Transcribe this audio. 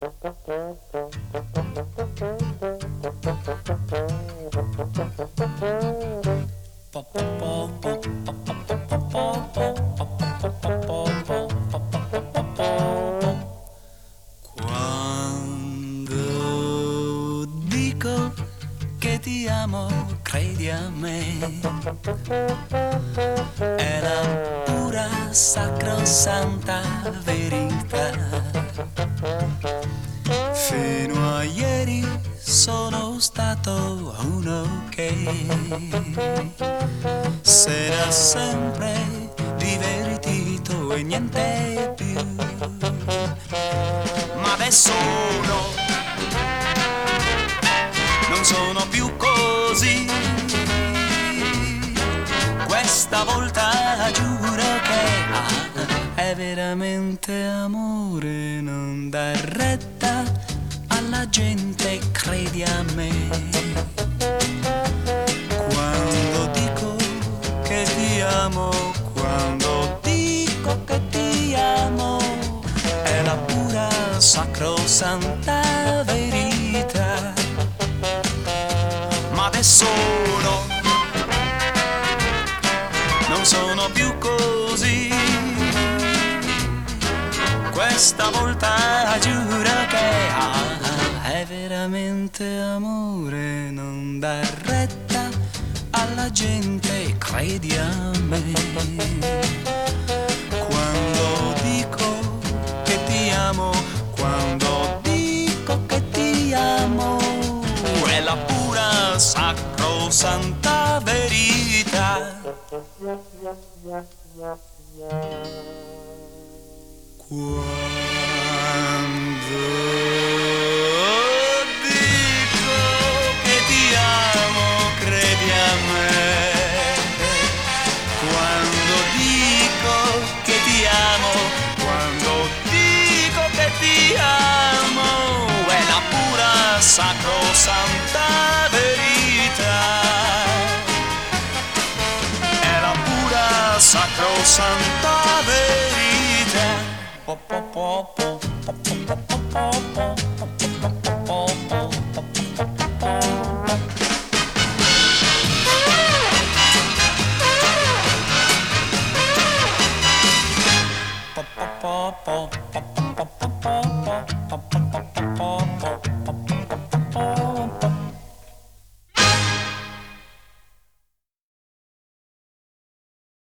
Quando dico che ti amo, credi a me, è la pura sacrosanta verità. Fino a ieri sono stato uno che s'era sempre divertito e niente più, ma adesso no, non sono più così. Questa volta giuro che è veramente amore, non dar retta alla gente, credi a me. Quando dico che ti amo, quando dico che ti amo, è la pura sacrosanta verità. Ma adesso no, non sono più così. Questa volta giuro che è veramente amore, non dar retta alla gente, credi a me. Quando dico che ti amo, quando dico che ti amo, è la pura sacrosanta verità. Quando dico che ti amo, credi a me. Quando dico che ti amo, quando dico che ti amo, è la pura sacrosanta verità. È la pura sacrosanta verità. Po po po po po po po po po po po